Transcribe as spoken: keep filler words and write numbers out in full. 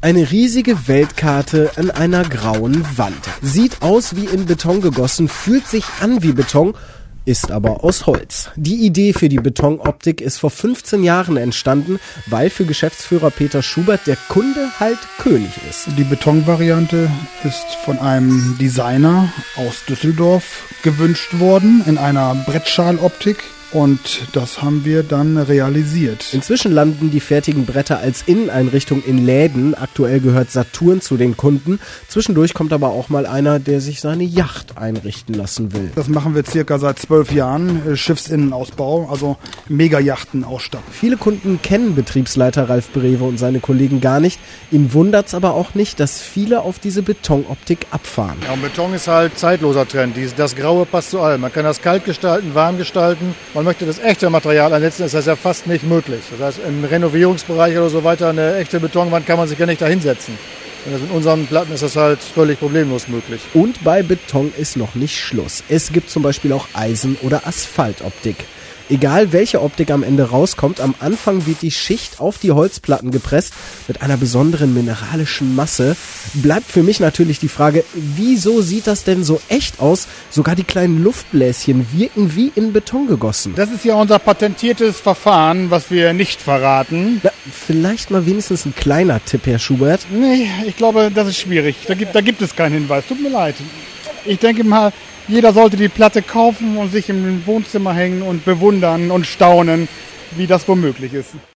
Eine riesige Weltkarte an einer grauen Wand. Sieht aus wie in Beton gegossen, fühlt sich an wie Beton, ist aber aus Holz. Die Idee für die Betonoptik ist vor fünfzehn Jahren entstanden, weil für Geschäftsführer Peter Schubert der Kunde halt König ist. Die Betonvariante ist von einem Designer aus Düsseldorf gewünscht worden in einer Brettschaloptik. Und das haben wir dann realisiert. Inzwischen landen die fertigen Bretter als Inneneinrichtung in Läden. Aktuell gehört Saturn zu den Kunden. Zwischendurch kommt aber auch mal einer, der sich seine Yacht einrichten lassen will. Das machen wir circa seit zwölf Jahren. Schiffsinnenausbau, also Megayachten ausstatten. Viele Kunden kennen Betriebsleiter Ralf Brewe und seine Kollegen gar nicht. Ihn wundert's aber auch nicht, dass viele auf diese Betonoptik abfahren. Ja, und Beton ist halt zeitloser Trend. Das Graue passt zu allem. Man kann das kalt gestalten, warm gestalten. Man möchte das echte Material einsetzen, ist das ja fast nicht möglich. Das heißt, im Renovierungsbereich oder so weiter, eine echte Betonwand kann man sich ja nicht da hinsetzen. Und mit unseren Platten ist das halt völlig problemlos möglich. Und bei Beton ist noch nicht Schluss. Es gibt zum Beispiel auch Eisen- oder Asphaltoptik. Egal welche Optik am Ende rauskommt, am Anfang wird die Schicht auf die Holzplatten gepresst mit einer besonderen mineralischen Masse. Bleibt für mich natürlich die Frage, wieso sieht das denn so echt aus? Sogar die kleinen Luftbläschen wirken wie in Beton gegossen. Das ist ja unser patentiertes Verfahren, was wir nicht verraten. Na, vielleicht mal wenigstens ein kleiner Tipp, Herr Schubert. Nee, ich glaube, das ist schwierig. Da gibt, da gibt es keinen Hinweis. Tut mir leid. Ich denke mal, jeder sollte die Platte kaufen und sich im Wohnzimmer hängen und bewundern und staunen, wie das womöglich ist.